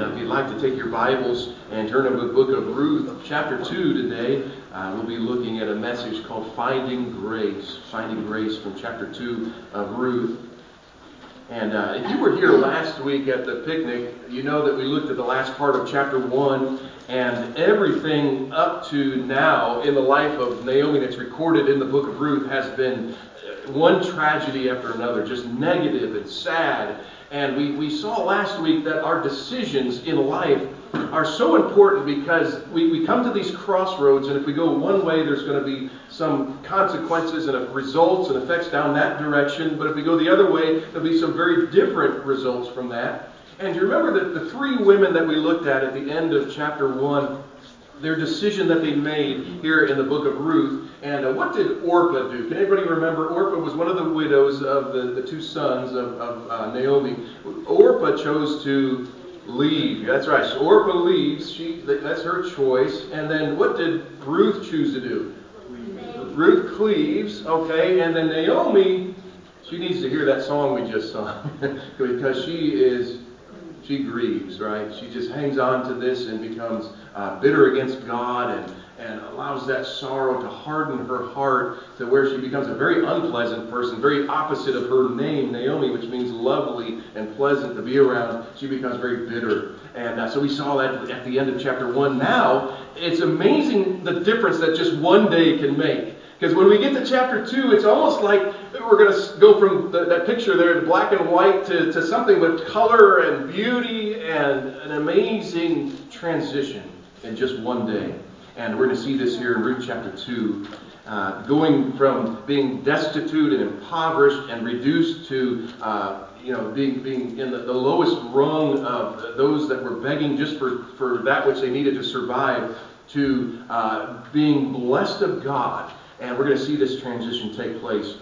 if you'd like to take your Bibles and turn to the book of Ruth, chapter 2 today, we'll be looking at a message called Finding Grace. Finding Grace from chapter 2 of Ruth. And if you were here last week at the picnic, you know that we looked at the last part of chapter 1, and everything up to now in the life of Naomi that's recorded in the book of Ruth has been one tragedy after another, just negative and sad. And we saw last week that our decisions in life are so important because we come to these crossroads, and if we go one way, there's going to be some consequences and results and effects down that direction. But if we go the other way, there'll be some very different results from that. And you remember that the three women that we looked at the end of chapter 1, their decision that they made here in the book of Ruth. And what did Orpah do? Can anybody remember? Orpah was one of the widows of the two sons of Naomi. Orpah chose to leave. That's right. So Orpah leaves. That's her choice. And then what did Ruth choose to do? Ruth cleaves. Okay. And then Naomi, she needs to hear that song we just sung because she grieves, right? She just hangs on to this and becomes bitter against God and allows that sorrow to harden her heart to where she becomes a very unpleasant person, very opposite of her name, Naomi, which means lovely and pleasant to be around. She becomes very bitter. And so we saw that at the end of chapter 1. Now, it's amazing the difference that just one day can make. Because when we get to chapter 2, it's almost like we're going to go from that picture there, the black and white, to something with color and beauty and an amazing transition in just one day. And we're going to see this here in Ruth chapter 2, going from being destitute and impoverished and reduced to being in the lowest rung of those that were begging just for that which they needed to survive, to being blessed of God. And we're going to see this transition take place.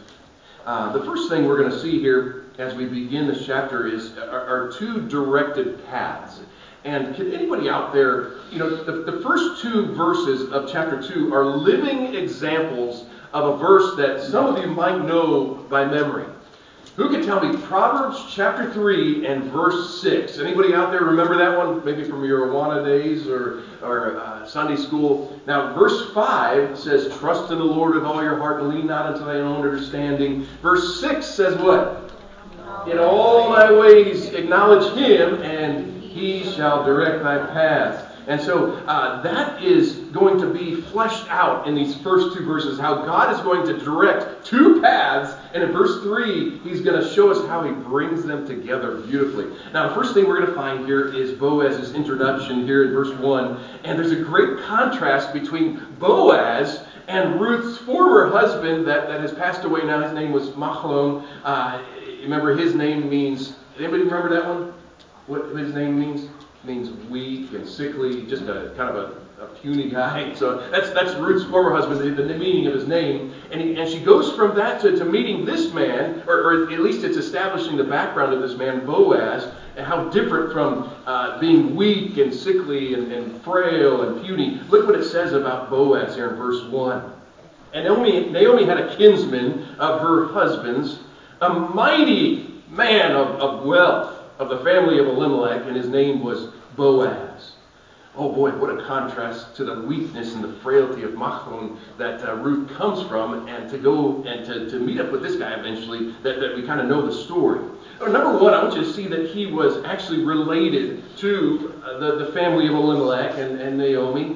The first thing we're going to see here as we begin this chapter is our two directed paths. And can anybody out there, the first two verses of chapter 2 are living examples of a verse that some of you might know by memory. Who can tell me Proverbs chapter 3 and verse 6? Anybody out there remember that one? Maybe from your Awana days or Sunday school. Now, verse 5 says, "Trust in the Lord with all your heart and lean not unto thy own understanding." Verse 6 says what? "In all thy ways acknowledge him, and he shall direct thy paths." And so that is going to be fleshed out in these first two verses, how God is going to direct two paths. And in verse 3, he's going to show us how he brings them together beautifully. Now, the first thing we're going to find here is Boaz's introduction here in verse 1. And there's a great contrast between Boaz and Ruth's former husband that has passed away now. His name was Mahlon. Remember, his name means, anybody remember that one? What his name means? It means weak and sickly, just a kind of a puny guy. So that's Ruth's former husband, the meaning of his name. And she goes from that to meeting this man, or at least it's establishing the background of this man, Boaz, and how different from being weak and sickly and frail and puny. Look what it says about Boaz here in verse 1. "And Naomi had a kinsman of her husband's, a mighty man of wealth, of the family of Elimelech, and his name was Boaz." Oh boy, what a contrast to the weakness and the frailty of Mahlon that Ruth comes from, and to go and to meet up with this guy eventually, that we kind of know the story. Number one, I want you to see that he was actually related to the family of Elimelech and Naomi.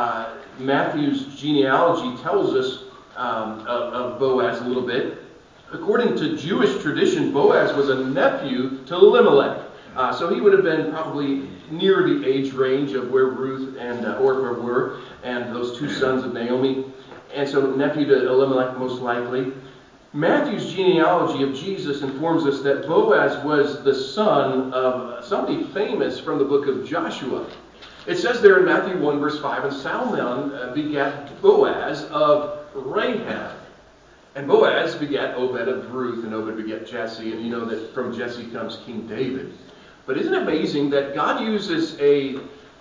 Matthew's genealogy tells us of Boaz a little bit. According to Jewish tradition, Boaz was a nephew to Elimelech. So he would have been probably near the age range of where Ruth and Orpah were, and those two sons of Naomi. And so nephew to Elimelech most likely. Matthew's genealogy of Jesus informs us that Boaz was the son of somebody famous from the book of Joshua. It says there in Matthew 1 verse 5, "And Salmon begat Boaz of Rahab. And Boaz begat Obed of Ruth, and Obed begat Jesse." And you know that from Jesse comes King David. But isn't it amazing that God uses a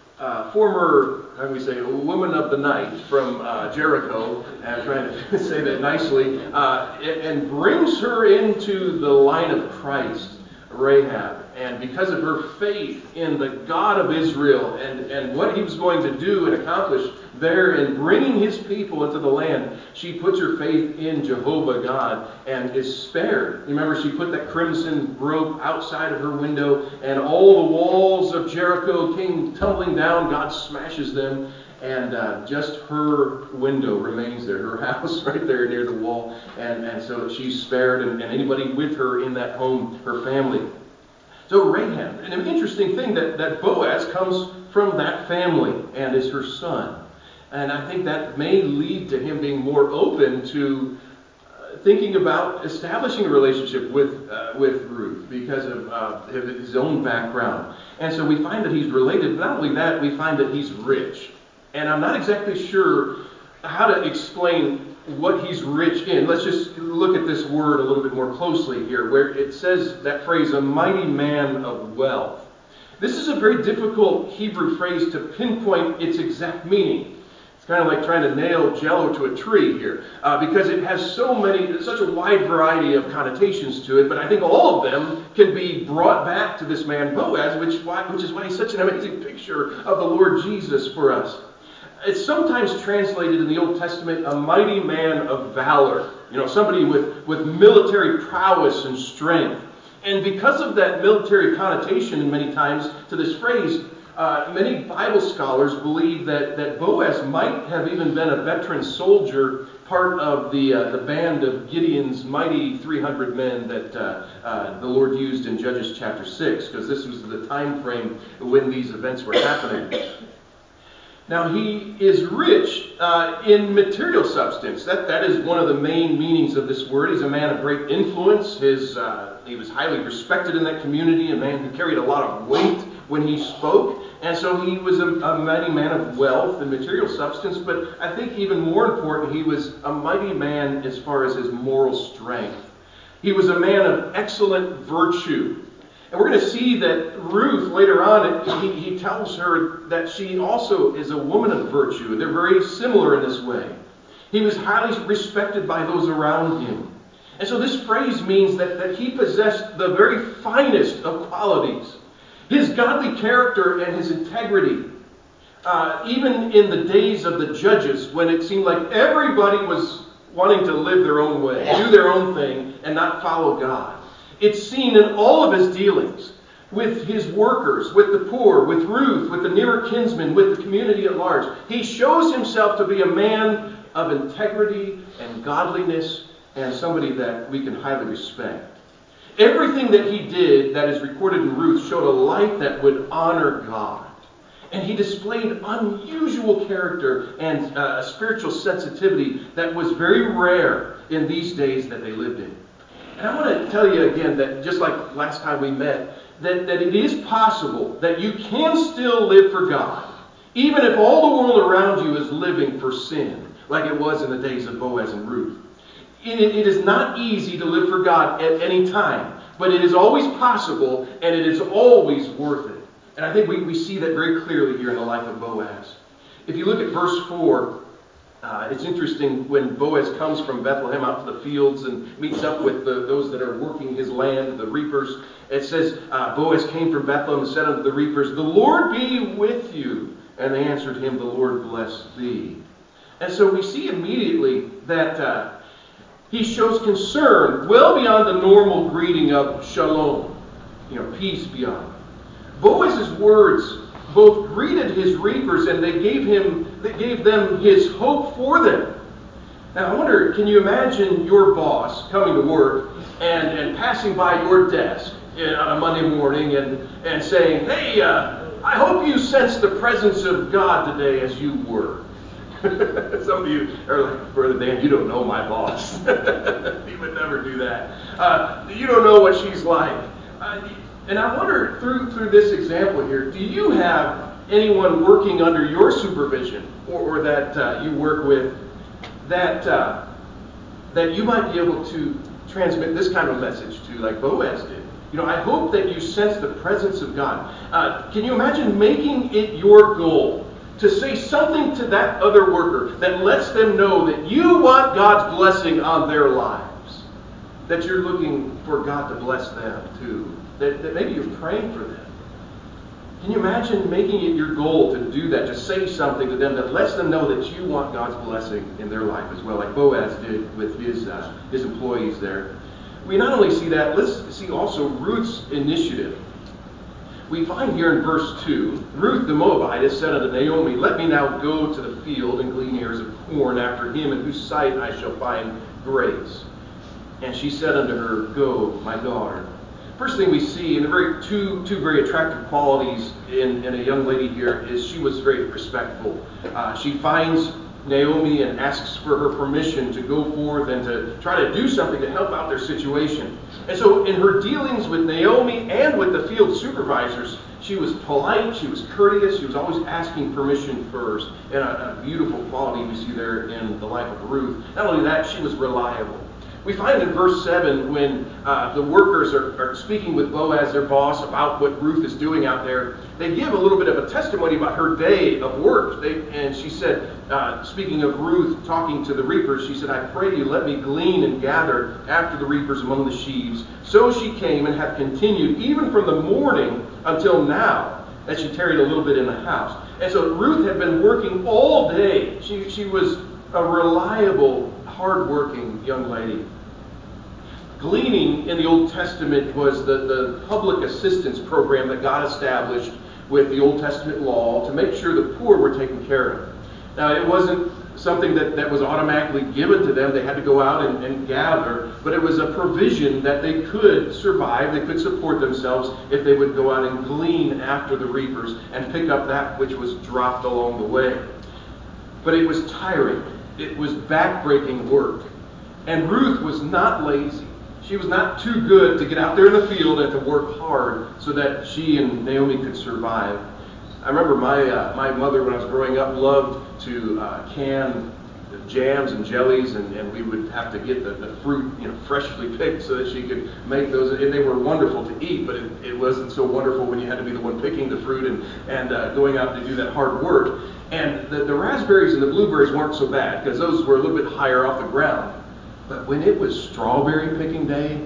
former, how do we say, a woman of the night from Jericho, I'm trying to say that nicely, and brings her into the line of Christ. Rahab. And because of her faith in the God of Israel and what he was going to do and accomplish there in bringing his people into the land, she puts her faith in Jehovah God and is spared. Remember, she put that crimson rope outside of her window, and all the walls of Jericho came tumbling down. God smashes them, and just her window remains there, her house right there near the wall, and so she's spared, and anybody with her in that home, her family. So Rahab, and an interesting thing that Boaz comes from that family and is her son. And I think that may lead to him being more open to thinking about establishing a relationship with Ruth because of his own background. And so we find that he's related. Not only that, we find that he's rich. And I'm not exactly sure how to explain what he's rich in. Let's just look at this word a little bit more closely here, where it says that phrase, a mighty man of wealth. This is a very difficult Hebrew phrase to pinpoint its exact meaning. It's kind of like trying to nail Jello to a tree here, because it has such a wide variety of connotations to it. But I think all of them can be brought back to this man Boaz, which is why he's such an amazing picture of the Lord Jesus for us. It's sometimes translated in the Old Testament, a mighty man of valor. Somebody with military prowess and strength. And because of that military connotation many times to this phrase, many Bible scholars believe that Boaz might have even been a veteran soldier, part of the band of Gideon's mighty 300 men that the Lord used in Judges chapter 6, because this was the time frame when these events were happening. Now, he is rich in material substance. That is one of the main meanings of this word. He's a man of great influence. He was highly respected in that community, a man who carried a lot of weight when he spoke. And so he was a mighty man of wealth and material substance. But I think even more important, he was a mighty man as far as his moral strength. He was a man of excellent virtue. And we're going to see that Ruth, later on, he tells her that she also is a woman of virtue. They're very similar in this way. He was highly respected by those around him. And so this phrase means that he possessed the very finest of qualities. His godly character and his integrity, even in the days of the judges, when it seemed like everybody was wanting to live their own way, do their own thing, and not follow God. It's seen in all of his dealings with his workers, with the poor, with Ruth, with the nearer kinsmen, with the community at large. He shows himself to be a man of integrity and godliness and somebody that we can highly respect. Everything that he did that is recorded in Ruth showed a life that would honor God. And he displayed unusual character and a spiritual sensitivity that was very rare in these days that they lived in. And I want to tell you again that, just like last time we met, that it is possible that you can still live for God, even if all the world around you is living for sin, like it was in the days of Boaz and Ruth. It is not easy to live for God at any time, but it is always possible, and it is always worth it. And I think we see that very clearly here in the life of Boaz. If you look at verse 4, it's interesting when Boaz comes from Bethlehem out to the fields and meets up with those that are working his land, the reapers. It says, Boaz came from Bethlehem and said unto the reapers, "The Lord be with you." And they answered him, "The Lord bless thee." And so we see immediately that he shows concern well beyond the normal greeting of shalom, peace be on you. Boaz's words both greeted his reapers and they gave them his hope for them. Now I wonder, can you imagine your boss coming to work and passing by your desk on a Monday morning and saying, "Hey, I hope you sense the presence of God today as you work." Some of you are like, "Brother Dan, you don't know my boss." He would never do that. You don't know what she's like. And I wonder, through this example here, do you have anyone working under your supervision or that you work with that you might be able to transmit this kind of message to, like Boaz did? I hope that you sense the presence of God. Can you imagine making it your goal to say something to that other worker that lets them know that you want God's blessing on their lives? that you're looking for God to bless them too, that maybe you're praying for them. Can you imagine making it your goal to do that, to say something to them that lets them know that you want God's blessing in their life as well, like Boaz did with his employees there. We not only see that, let's see also Ruth's initiative. We find here in verse 2, Ruth the Moabitess said unto Naomi, Let me now go to the field and glean ears of corn after him in whose sight I shall find grace. And she said unto her, Go, my daughter. First thing we see, and two very attractive qualities in a young lady here, is she was very respectful. She finds Naomi and asks for her permission to go forth and to try to do something to help out their situation. And so in her dealings with Naomi and with the field supervisors, she was polite, she was courteous, she was always asking permission first. And a beautiful quality we see there in the life of Ruth. Not only that, she was reliable. We find in verse 7 when the workers are speaking with Boaz, their boss, about what Ruth is doing out there, they give a little bit of a testimony about her day of work. And she said, speaking of Ruth talking to the reapers, she said, I pray you, let me glean and gather after the reapers among the sheaves. So she came and hath continued even from the morning until now, as she tarried a little bit in the house. And so Ruth had been working all day. She was a reliable, hard-working young lady. Gleaning in the Old Testament was the public assistance program that God established with the Old Testament law to make sure the poor were taken care of. Now, it wasn't something that was automatically given to them. They had to go out and gather, but it was a provision that they could survive, they could support themselves if they would go out and glean after the reapers and pick up that which was dropped along the way. But it was tiring. It was backbreaking work. And Ruth was not lazy. She was not too good to get out there in the field and to work hard so that she and Naomi could survive. I remember my mother, when I was growing up, loved to can jams and jellies, and we would have to get the fruit freshly picked so that she could make those. And they were wonderful to eat, but it wasn't so wonderful when you had to be the one picking the fruit and going out to do that hard work. And the raspberries and the blueberries weren't so bad because those were a little bit higher off the ground. But when it was strawberry picking day,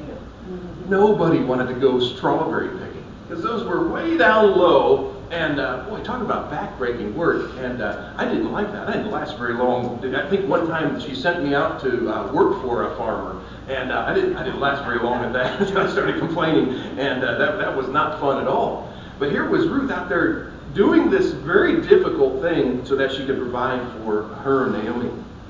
nobody wanted to go strawberry picking because those were way down low. And boy, talk about backbreaking work. And I didn't like that. I didn't last very long. I think one time she sent me out to work for a farmer, and I didn't last very long at that. I started complaining, and that was not fun at all. But here was Ruth out there doing this very difficult thing so that she could provide for her and Naomi.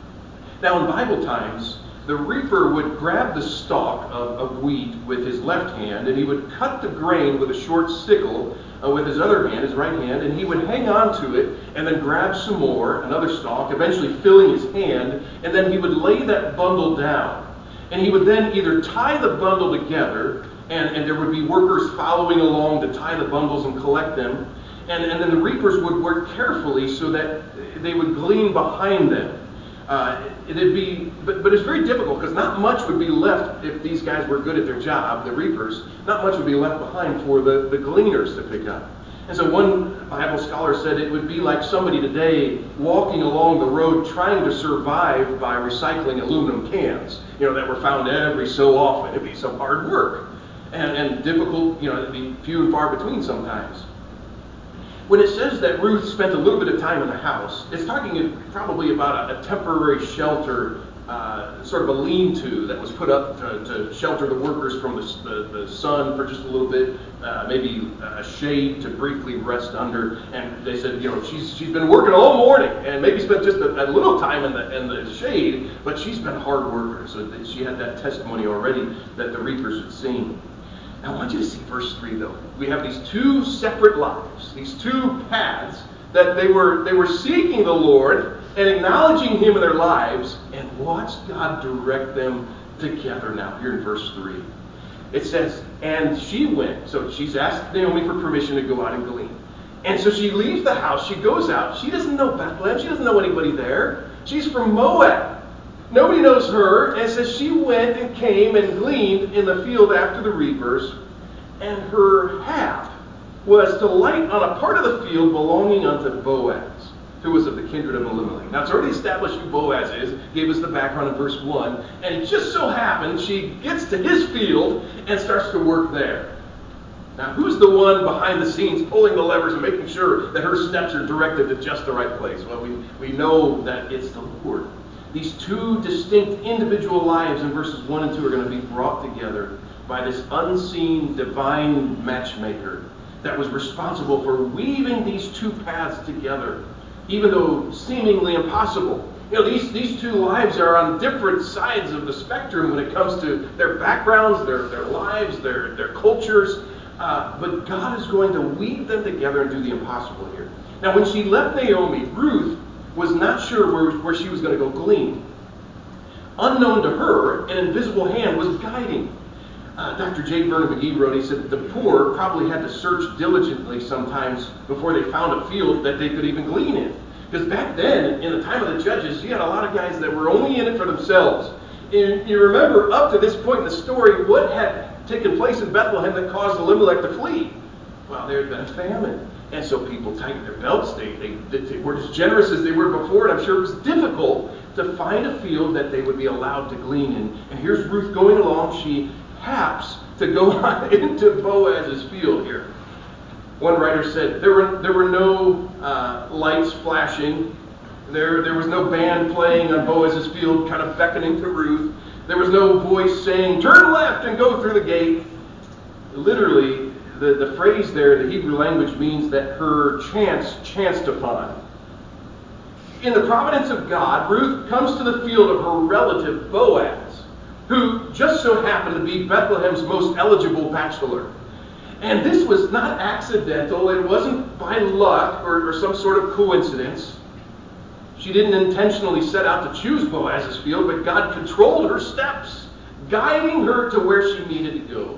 Now, in Bible times, the reaper would grab the stalk of wheat with his left hand, and he would cut the grain with a short sickle with his other hand, his right hand, and he would hang on to it and then grab some more, another stalk, eventually filling his hand, and then he would lay that bundle down. And he would then either tie the bundle together, and there would be workers following along to tie the bundles and collect them, and then the reapers would work carefully so that they would glean behind them. But it's very difficult because not much would be left if these guys were good at their job, the reapers. Not much would be left behind for the gleaners to pick up. And so one Bible scholar said it would be like somebody today walking along the road trying to survive by recycling aluminum cans, that were found every so often. It'd be some hard work and difficult, it'd be few and far between sometimes. When it says that Ruth spent a little bit of time in the house, it's talking probably about a temporary shelter, sort of a lean-to that was put up to shelter the workers from the sun for just a little bit, maybe a shade to briefly rest under. And they said, she's been working all morning and maybe spent just a little time in the shade, but she's been a hard worker. So that she had that testimony already that the reapers had seen. Now, I want you to see verse 3, though. We have these two separate lives, these two paths that they were seeking the Lord and acknowledging Him in their lives, and watch God direct them together now, here in verse 3. It says, and she went. So she's asked Naomi for permission to go out and glean. And so she leaves the house. She goes out. She doesn't know Bethlehem. She doesn't know anybody there. She's from Moab. Nobody knows her, and it says she went and came and gleaned in the field after the reapers, and her hap was to light on a part of the field belonging unto Boaz. who was of the kindred of Elimelech. Now, it's already established who Boaz is, gave us the background in verse 1, and it just so happens she gets to his field and starts to work there. Now, who's the one behind the scenes pulling the levers and making sure that her steps are directed to just the right place? Well, we know that it's the Lord. These two distinct individual lives in verses 1 and 2 are going to be brought together by this unseen divine matchmaker that was responsible for weaving these two paths together, even though seemingly impossible. You know, these two lives are on different sides of the spectrum when it comes to their backgrounds, their lives, their cultures. But God is going to weave them together and do the impossible here. Now, when she left Naomi, Ruth was not sure where she was going to go glean. Unknown to her, an invisible hand was guiding. Dr. J. Vernon McGee wrote, he said, the poor probably had to search diligently sometimes before they found a field that they could even glean in. Because back then, in the time of the judges, you had a lot of guys that were only in it for themselves. And you remember, up to this point in the story, what had taken place in Bethlehem that caused Elimelech to flee? Well, there had been a famine. And so people tightened their belts. They weren't as generous as they were before. And I'm sure it was difficult to find a field that they would be allowed to glean in. And here's Ruth going along. She haps to go on into Boaz's field here. One writer said there were no lights flashing. There was no band playing on Boaz's field, kind of beckoning to Ruth. There was no voice saying, turn left and go through the gate. Literally, the phrase there in the Hebrew language means that her chance chanced upon. In the providence of God, Ruth comes to the field of her relative Boaz, who just so happened to be Bethlehem's most eligible bachelor. And this was not accidental. It wasn't by luck or some sort of coincidence. She didn't intentionally set out to choose Boaz's field, but God controlled her steps, guiding her to where she needed to go.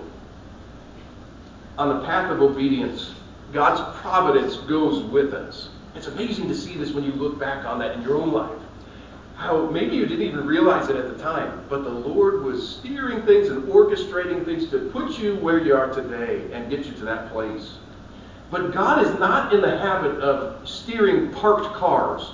On the path of obedience, God's providence goes with us. It's amazing to see this when you look back on that in your own life. How maybe you didn't even realize it at the time, but the Lord was steering things and orchestrating things to put you where you are today and get you to that place. But God is not in the habit of steering parked cars.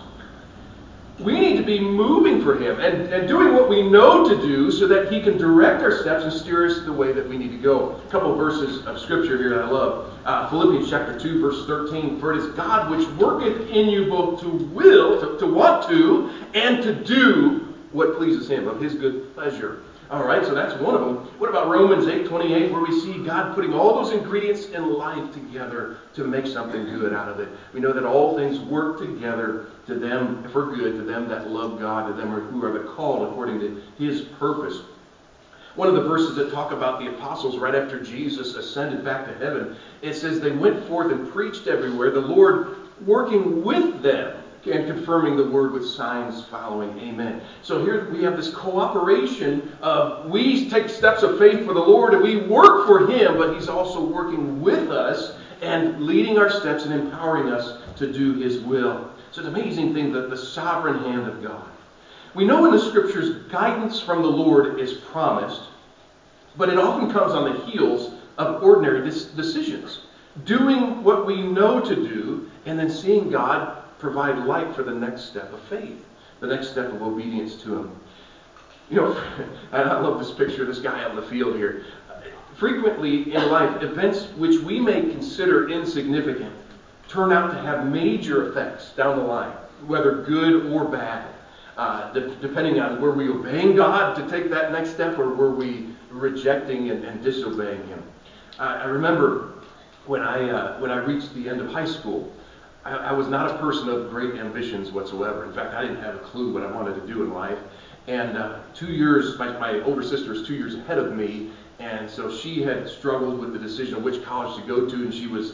We need to be moving for Him and doing what we know to do so that He can direct our steps and steer us the way that we need to go. A couple of verses of Scripture here that I love. Philippians chapter 2, verse 13. For it is God which worketh in you both to will, to want to, and to do what pleases Him, of His good pleasure. All right, so that's one of them. What about Romans 8:28, where we see God putting all those ingredients in life together to make something good out of it? We know that all things work together to them for good, to them that love God, to them who are the called according to His purpose. One of the verses that talk about the apostles right after Jesus ascended back to heaven, it says they went forth and preached everywhere, the Lord working with them and confirming the word with signs following. Amen. So here we have this cooperation of we take steps of faith for the Lord and we work for Him, but He's also working with us and leading our steps and empowering us to do His will. It's an amazing thing, that the sovereign hand of God. We know in the Scriptures guidance from the Lord is promised, but it often comes on the heels of ordinary decisions. Doing what we know to do and then seeing God provide light for the next step of faith, the next step of obedience to Him. You know, I love this picture of this guy on the field here. Frequently in life, events which we may consider insignificant turn out to have major effects down the line, whether good or bad, depending on were we obeying God to take that next step or were we rejecting and disobeying Him. I remember when I reached the end of high school, I was not a person of great ambitions whatsoever. In fact, I didn't have a clue what I wanted to do in life. And 2 years, my older sister is 2 years ahead of me, and so she had struggled with the decision of which college to go to, and she was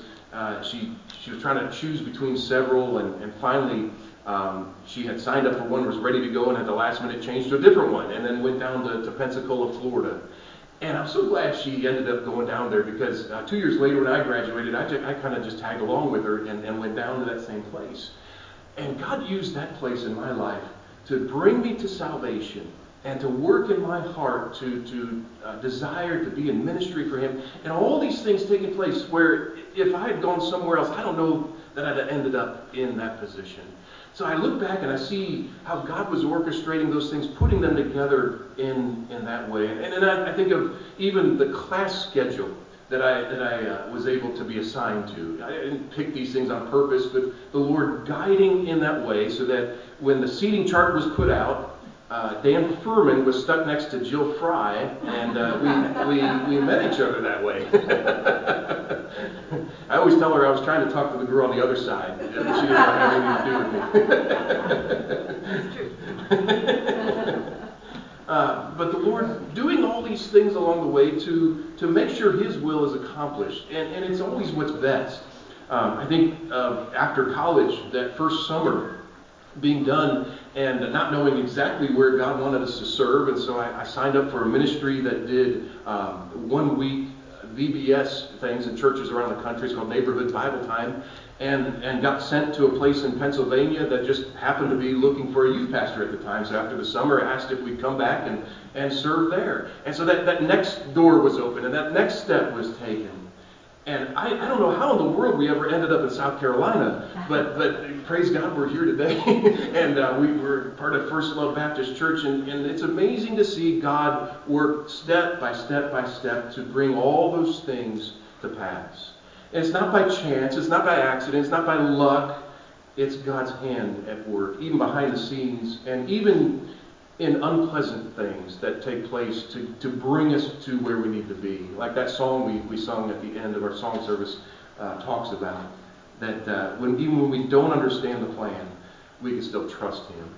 trying to choose between several, and finally she had signed up for one, was ready to go, and at the last minute changed to a different one, and then went down to Pensacola, Florida. And I'm so glad she ended up going down there, because 2 years later when I graduated, I kind of just tagged along with her and went down to that same place. And God used that place in my life to bring me to salvation and to work in my heart to desire to be in ministry for Him. And all these things taking place where if I had gone somewhere else, I don't know that I'd have ended up in that position. So I look back and I see how God was orchestrating those things, putting them together in that way. And then I think of even the class schedule that I was able to be assigned to. I didn't pick these things on purpose, but the Lord guiding in that way so that when the seating chart was put out, Dan Furman was stuck next to Jill Fry, and we met each other that way. I always tell her I was trying to talk to the girl on the other side. She didn't want to have anything to do with me. But the Lord doing all these things along the way to make sure His will is accomplished. And it's always what's best. I think after college, that first summer, being done and not knowing exactly where God wanted us to serve. And so I signed up for a ministry that did 1 week VBS things in churches around the country. It's called Neighborhood Bible Time. And got sent to a place in Pennsylvania that just happened to be looking for a youth pastor at the time. So after the summer, asked if we'd come back and serve there. And so that next door was open and that next step was taken. And I don't know how in the world we ever ended up in South Carolina, but praise God we're here today. And we were part of First Love Baptist Church, and it's amazing to see God work step by step by step to bring all those things to pass. And it's not by chance, it's not by accident, it's not by luck, it's God's hand at work, even behind the scenes, and even in unpleasant things that take place to bring us to where we need to be. Like that song we sung at the end of our song service talks about, that even when we don't understand the plan, we can still trust Him.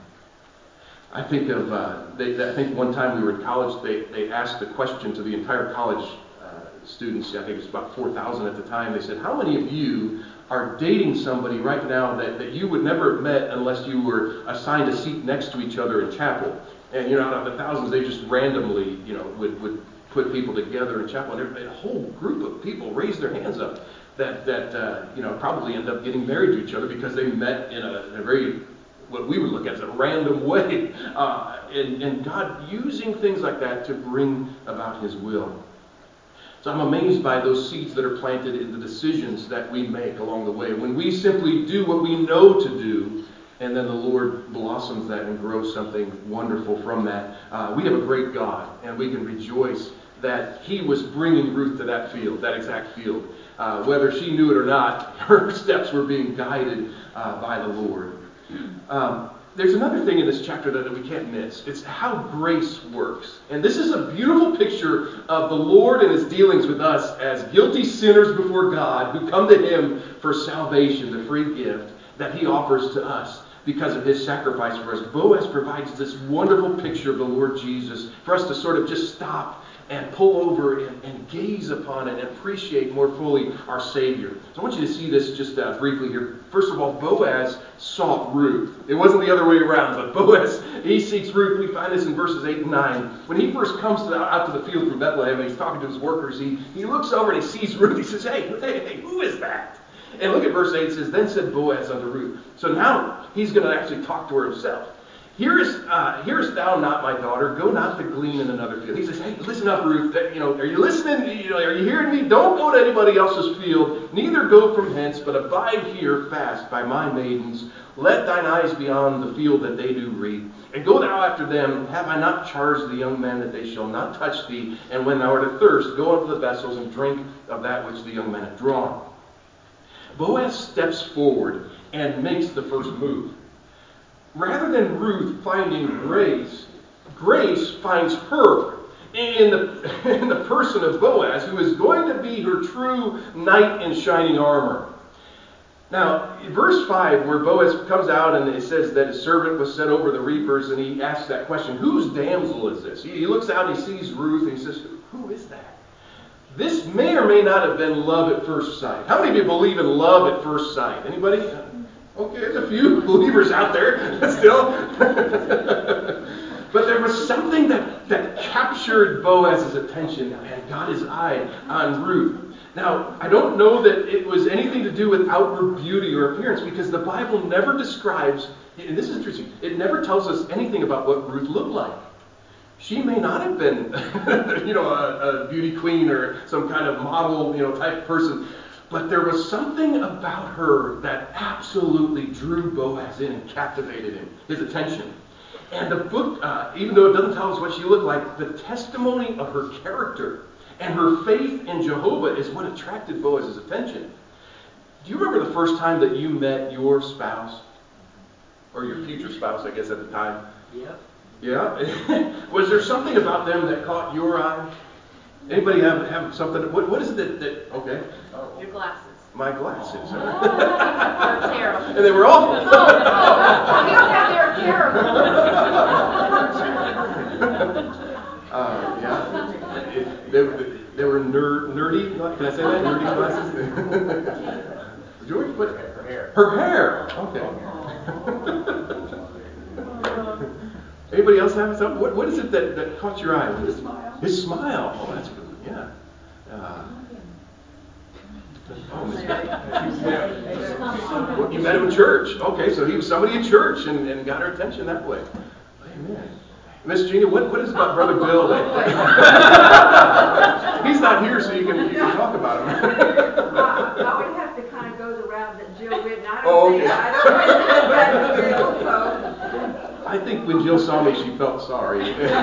I think of, I think one time we were in college, they asked the question to the entire college students, I think it was about 4,000 at the time. They said, how many of you are dating somebody right now that you would never have met unless you were assigned a seat next to each other in chapel? And out of the thousands, they just randomly, would put people together in chapel, and a whole group of people raised their hands up that probably end up getting married to each other because they met in a very, what we would look at as a random way, and God using things like that to bring about His will. So I'm amazed by those seeds that are planted in the decisions that we make along the way. When we simply do what we know to do, and then the Lord blossoms that and grows something wonderful from that. We have a great God, and we can rejoice that He was bringing Ruth to that field, that exact field. Whether she knew it or not, her steps were being guided by the Lord. There's another thing in this chapter that we can't miss. It's how grace works. And this is a beautiful picture of the Lord and His dealings with us as guilty sinners before God who come to Him for salvation, the free gift that He offers to us because of His sacrifice for us. Boaz provides this wonderful picture of the Lord Jesus for us to sort of just stop and pull over and gaze upon and appreciate more fully our Savior. So I want you to see this just briefly here. First of all, Boaz sought Ruth. It wasn't the other way around, but Boaz, he seeks Ruth. We find this in verses 8 and 9. When he first comes out to the field from Bethlehem and he's talking to his workers, he looks over and he sees Ruth. He says, hey, who is that? And look at verse 8. It says, then said Boaz unto Ruth. So now he's going to actually talk to her himself. Hearest thou not, my daughter? Go not to glean in another field. He says, hey, listen up, Ruth. Are you listening? Are you hearing me? Don't go to anybody else's field. Neither go from hence, but abide here fast by my maidens. Let thine eyes be on the field that they do reap. And go thou after them. Have I not charged the young men that they shall not touch thee? And when thou art athirst, go unto the vessels and drink of that which the young men have drawn. Boaz steps forward and makes the first move. Rather than Ruth finding grace, grace finds her in the person of Boaz, who is going to be her true knight in shining armor. Now, in verse 5, where Boaz comes out and it says that his servant was set over the reapers, and he asks that question, whose damsel is this? He looks out and he sees Ruth and he says, who is that? This may or may not have been love at first sight. How many of you believe in love at first sight? Anybody? Okay, there's a few believers out there still. But there was something that captured Boaz's attention and got his eye on Ruth. Now, I don't know that it was anything to do with outward beauty or appearance, because the Bible never describes, and this is interesting, it never tells us anything about what Ruth looked like. She may not have been, a beauty queen or some kind of model, type person. But there was something about her that absolutely drew Boaz in and captivated him, his attention. And the book, even though it doesn't tell us what she looked like, the testimony of her character and her faith in Jehovah is what attracted Boaz's attention. Do you remember the first time that you met your spouse? Or your future spouse, I guess, at the time? Yeah. Yeah? Was there something about them that caught your eye? Anybody have something? What is it that okay? Your glasses. My glasses. They're terrible. And they were awful. No, you don't have they're terrible. Yeah. They were nerdy. Can I say that? Nerdy glasses. George, what? Her hair. Her hair. Okay. Anybody else have something? What is it that caught your eye? His smile. His smile. Oh, that's good. Yeah. Well, you met him in church. Okay, so he was somebody in church and got her attention that way. Amen. Miss Gina, what is about Brother Bill that he's not here, so you can talk about him. I would have to kind of go the route that Jill went. I Oh, don't okay. think that's Jill, so. I think when Jill saw me, she felt sorry.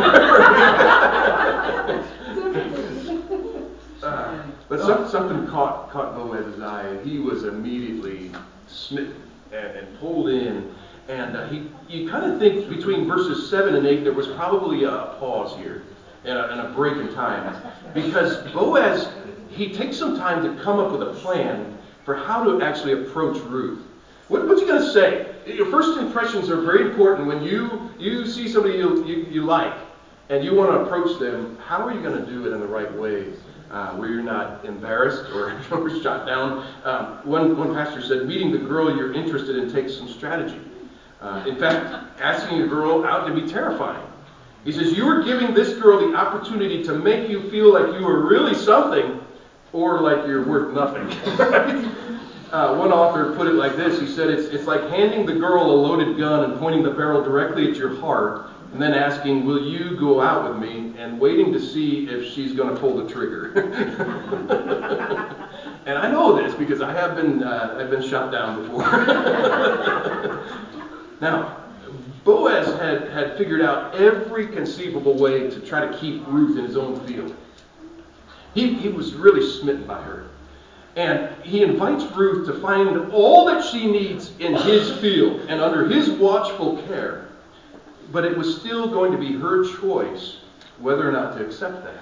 But something caught Boaz's eye, and he was immediately smitten and pulled in. And you kind of think between verses 7 and 8, there was probably a pause here and a break in time. Because Boaz, he takes some time to come up with a plan for how to actually approach Ruth. What's he going to say? Your first impressions are very important. When you see somebody you like and you want to approach them, how are you going to do it in the right way? Where you're not embarrassed or shot down. One pastor said, meeting the girl you're interested in takes some strategy. In fact, asking a girl out can be terrifying. He says, you are giving this girl the opportunity to make you feel like you are really something or like you're worth nothing. One author put it like this. He said, it's like handing the girl a loaded gun and pointing the barrel directly at your heart and then asking, will you go out with me, and waiting to see if she's going to pull the trigger. And I know this because I've been shot down before. Now, Boaz had figured out every conceivable way to try to keep Ruth in his own field. He was really smitten by her. And he invites Ruth to find all that she needs in his field and under his watchful care. But it was still going to be her choice whether or not to accept that.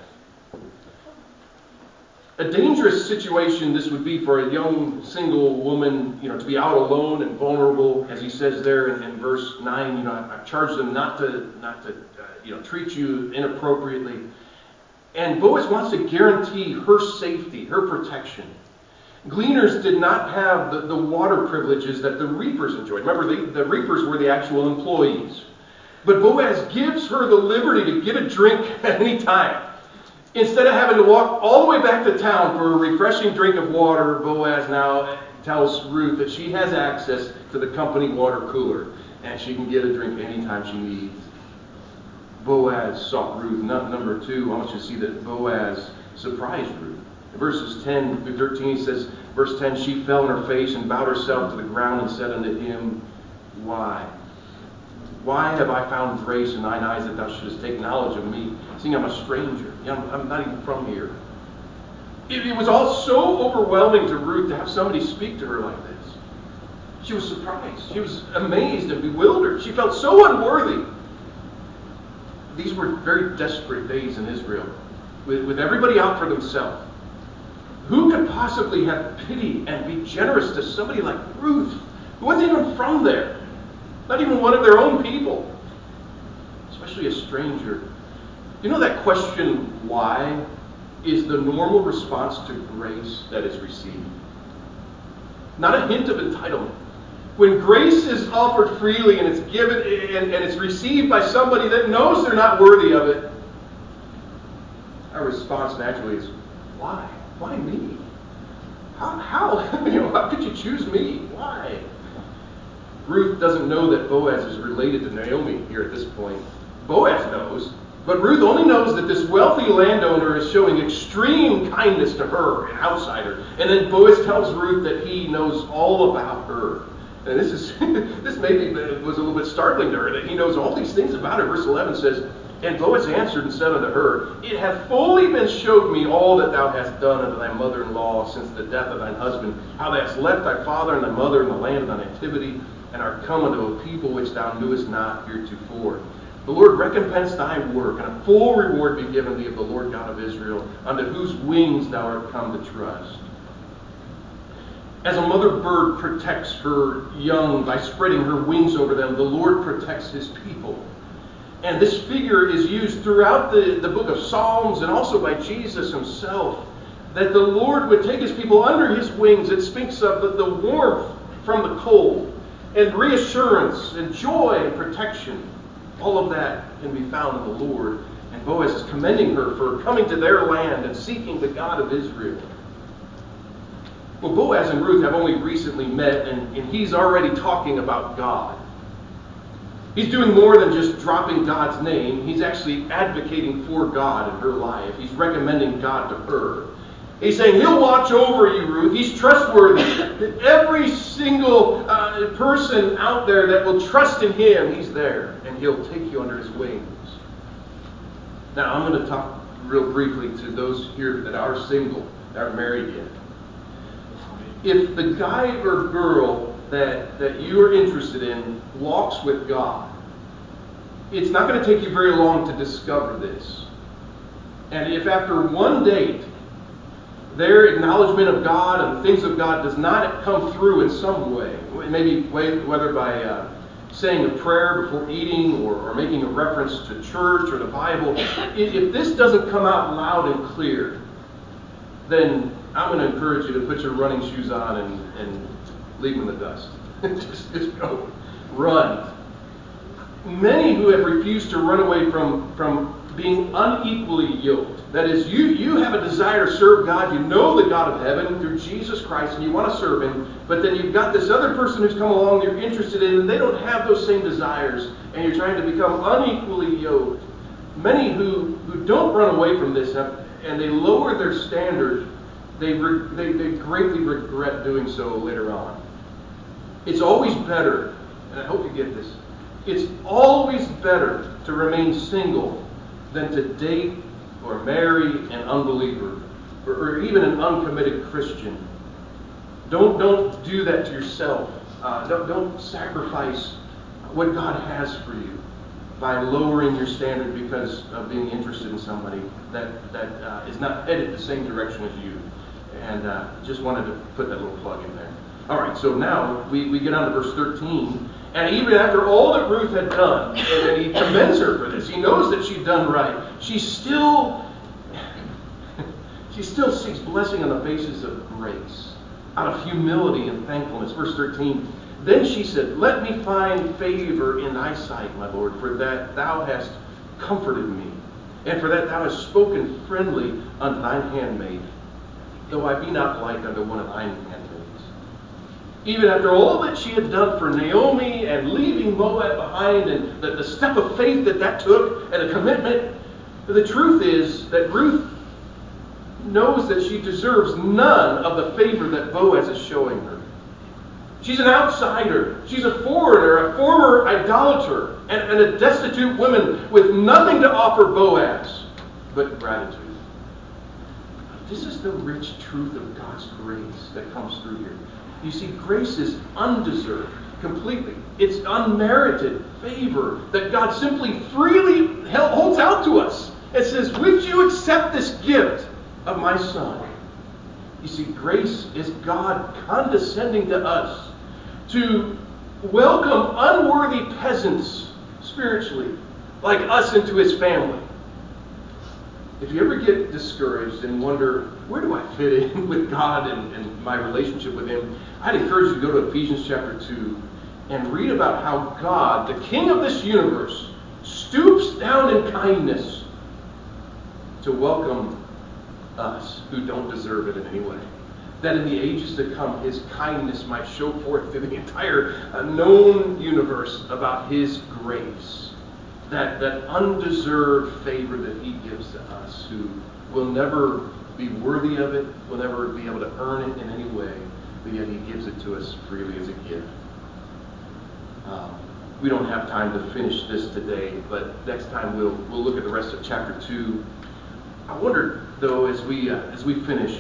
A dangerous situation this would be for a young single woman, to be out alone and vulnerable, as he says there in verse 9. I've charged them not to treat you inappropriately. And Boaz wants to guarantee her safety, her protection. Gleaners did not have the water privileges that the reapers enjoyed. Remember, the reapers were the actual employees. But Boaz gives her the liberty to get a drink at any time. Instead of having to walk all the way back to town for a refreshing drink of water, Boaz now tells Ruth that she has access to the company water cooler and she can get a drink anytime she needs. Boaz sought Ruth. Number 2, I want you to see that Boaz surprised Ruth. In verses 10 through 13, he says, verse 10, she fell on her face and bowed herself to the ground and said unto him, why? Why have I found grace in thine eyes that thou shouldest take knowledge of me, seeing I'm a stranger? I'm not even from here. It was all so overwhelming to Ruth to have somebody speak to her like this. She was surprised. She was amazed and bewildered. She felt so unworthy. These were very desperate days in Israel, with everybody out for themselves. Who could possibly have pity and be generous to somebody like Ruth, who wasn't even from there? Not even one of their own people. Especially a stranger. You know that question, why, is the normal response to grace that is received. Not a hint of entitlement. When grace is offered freely and it's given and it's received by somebody that knows they're not worthy of it, our response naturally is, why? Why me? How? How could you choose me? Why? Ruth doesn't know that Boaz is related to Naomi here at this point. Boaz knows. But Ruth only knows that this wealthy landowner is showing extreme kindness to her, an outsider. And then Boaz tells Ruth that he knows all about her. And this maybe was a little bit startling to her, that he knows all these things about her. Verse 11 says, "And Boaz answered and said unto her, It hath fully been showed me all that thou hast done unto thy mother-in-law since the death of thine husband, how thou hast left thy father and thy mother in the land of thy nativity, and art come unto a people which thou knewest not heretofore. The Lord recompense thy work, and a full reward be given thee of the Lord God of Israel, unto whose wings thou art come to trust." As a mother bird protects her young by spreading her wings over them, the Lord protects his people. And this figure is used throughout the book of Psalms and also by Jesus himself, that the Lord would take his people under his wings. It speaks of the warmth from the cold, and reassurance, and joy, and protection. All of that can be found in the Lord. And Boaz is commending her for coming to their land and seeking the God of Israel. Well, Boaz and Ruth have only recently met, and he's already talking about God. He's doing more than just dropping God's name. He's actually advocating for God in her life. He's recommending God to her. He's saying, he'll watch over you, Ruth. He's trustworthy. Every single person out there that will trust in him, he's there. And he'll take you under his wings. Now, I'm going to talk real briefly to those here that are single, that aren't married yet. If the guy or girl that you are interested in walks with God, it's not going to take you very long to discover this. And if after one date, their acknowledgement of God and things of God does not come through in some way, maybe whether by saying a prayer before eating or making a reference to church or the Bible, if this doesn't come out loud and clear, then I'm going to encourage you to put your running shoes on and leave them in the dust. just go. Run. Many who have refused to run away from being unequally yoked. That is, you have a desire to serve God. You know the God of heaven through Jesus Christ, and you want to serve him. But then you've got this other person who's come along you're interested in, and they don't have those same desires, and you're trying to become unequally yoked. Many who don't run away from this and they lower their standard, they greatly regret doing so later on. It's always better, and I hope you get this, it's always better to remain single than to date or marry an unbeliever or even an uncommitted Christian. Don't do that to yourself. Don't sacrifice what God has for you by lowering your standard because of being interested in somebody that is not headed the same direction as you. And just wanted to put that little plug in there. All right, so now we get on to verse 13. And even after all that Ruth had done, and he commends her for this, he knows that she'd done right, she still seeks blessing on the basis of grace, out of humility and thankfulness. Verse 13, then she said, Let me find favor in thy sight, my Lord, for that thou hast comforted me, and for that thou hast spoken friendly unto thine handmaid, though I be not like unto one of thine handmaids. Even after all that she had done for Naomi and leaving Moab behind and the step of faith that took and a commitment, the truth is that Ruth knows that she deserves none of the favor that Boaz is showing her. She's an outsider. She's a foreigner, a former idolater, and a destitute woman with nothing to offer Boaz but gratitude. This is the rich truth of God's grace that comes through here. You see, grace is undeserved, completely. It's unmerited favor that God simply freely holds out to us. It says, would you accept this gift of my son? You see, grace is God condescending to us to welcome unworthy peasants spiritually, like us, into his family. If you ever get discouraged and wonder, where do I fit in with God and my relationship with him, I'd encourage you to go to Ephesians chapter 2 and read about how God, the King of this universe, stoops down in kindness to welcome us who don't deserve it in any way. That in the ages to come, his kindness might show forth to the entire known universe about his grace. that undeserved favor that he gives to us, who will never be worthy of it, will never be able to earn it in any way, but yet he gives it to us freely as a gift. We don't have time to finish this today, but next time we'll look at the rest of chapter 2. I wonder, though, as we finish,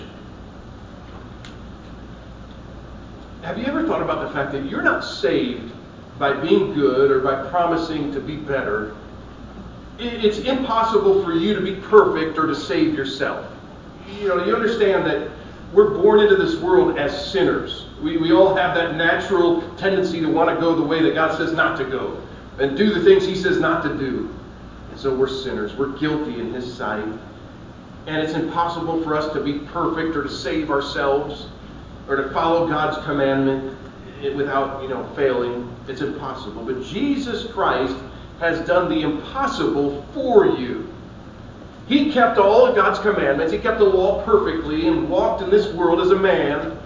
have you ever thought about the fact that you're not saved by being good or by promising to be better? It's impossible for you to be perfect or to save yourself. You understand that we're born into this world as sinners. We all have that natural tendency to want to go the way that God says not to go and do the things he says not to do. And so we're sinners. We're guilty in his sight. And it's impossible for us to be perfect or to save ourselves or to follow God's commandment without, failing. It's impossible. But Jesus Christ has done the impossible for you. He kept all of God's commandments. He kept the law perfectly and walked in this world as a man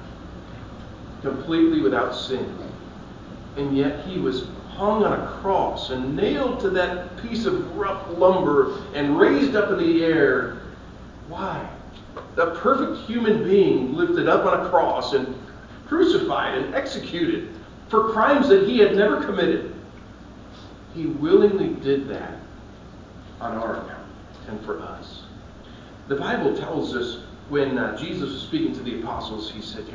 completely without sin. And yet he was hung on a cross and nailed to that piece of rough lumber and raised up in the air. Why? The perfect human being lifted up on a cross and crucified and executed for crimes that he had never committed. He willingly did that on our account and for us. The Bible tells us when Jesus was speaking to the apostles, he said,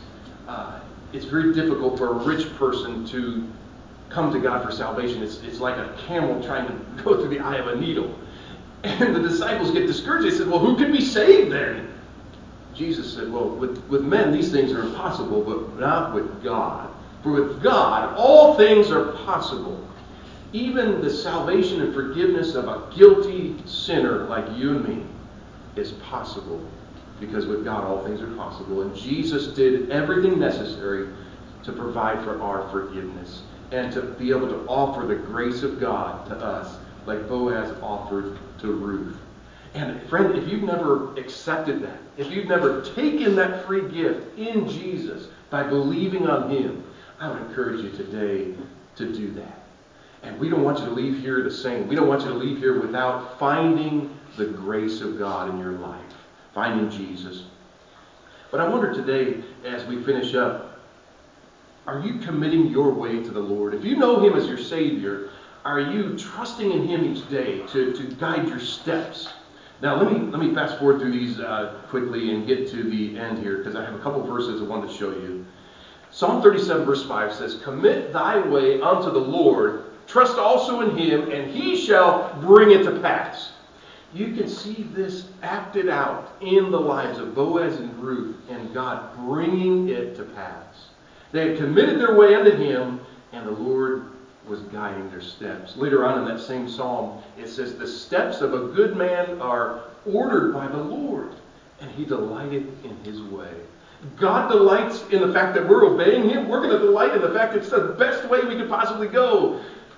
it's very difficult for a rich person to come to God for salvation. It's like a camel trying to go through the eye of a needle. And the disciples get discouraged. They said, well, who can be saved then? Jesus said, well, with men these things are impossible, but not with God. For with God all things are possible. Even the salvation and forgiveness of a guilty sinner like you and me is possible. Because with God all things are possible. And Jesus did everything necessary to provide for our forgiveness and to be able to offer the grace of God to us like Boaz offered to Ruth. And friend, if you've never accepted that, if you've never taken that free gift in Jesus by believing on him, I would encourage you today to do that. And we don't want you to leave here the same. We don't want you to leave here without finding the grace of God in your life, finding Jesus. But I wonder today, as we finish up, are you committing your way to the Lord? If you know him as your Savior, are you trusting in him each day to guide your steps? Now, let me fast forward through these quickly and get to the end here, because I have a couple verses I want to show you. Psalm 37 verse 5 says, "Commit thy way unto the Lord, trust also in him, and he shall bring it to pass." You can see this acted out in the lives of Boaz and Ruth, and God bringing it to pass. They had committed their way unto him, and the Lord was guiding their steps. Later on in that same psalm, it says, "The steps of a good man are ordered by the Lord, and he delighteth in his way." God delights in the fact that we're obeying him. We're going to delight in the fact that it's the best way we could possibly go.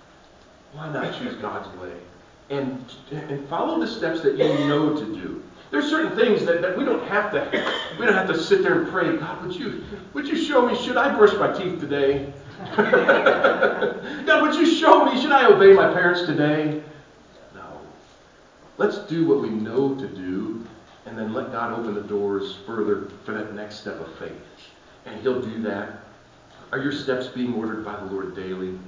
Why not choose God's way? And follow the steps that you know to do. There's certain things that we don't have to sit there and pray, God, would you show me, should I brush my teeth today? God, would you show me, should I obey my parents today? No. Let's do what we know to do, and then let God open the doors further for that next step of faith. And he'll do that. Are your steps being ordered by the Lord daily?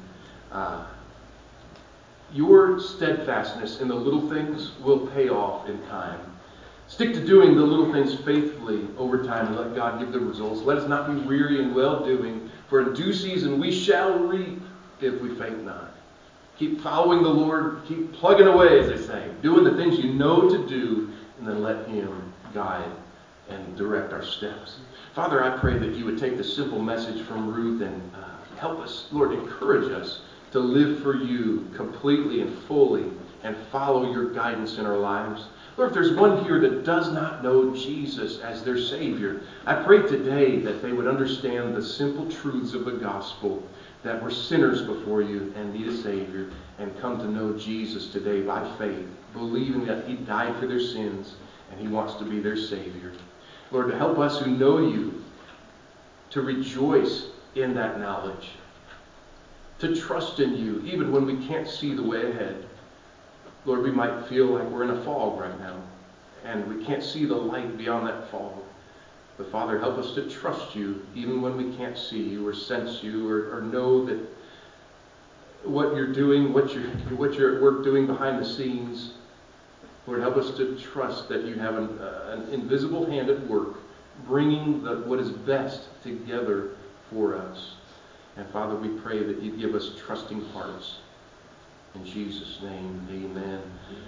Your steadfastness in the little things will pay off in time. Stick to doing the little things faithfully over time and let God give the results. Let us not be weary in well-doing, for in due season we shall reap if we faint not. Keep following the Lord. Keep plugging away, as they say. Doing the things you know to do, and then let him guide and direct our steps. Father, I pray that you would take the simple message from Ruth and help us, Lord, encourage us to live for you completely and fully and follow your guidance in our lives. Lord, if there's one here that does not know Jesus as their Savior, I pray today that they would understand the simple truths of the gospel, that we're sinners before you and need a Savior, and come to know Jesus today by faith, believing that he died for their sins and he wants to be their Savior. Lord, to help us who know you to rejoice in that knowledge. to trust in you, even when we can't see the way ahead. Lord, we might feel like we're in a fog right now, and we can't see the light beyond that fog. But Father, help us to trust you, even when we can't see you or sense you or know that what you're doing, what you're at work doing behind the scenes. Lord, help us to trust that you have an invisible hand at work, bringing what is best together for us. And Father, we pray that you give us trusting hearts. In Jesus' name, amen.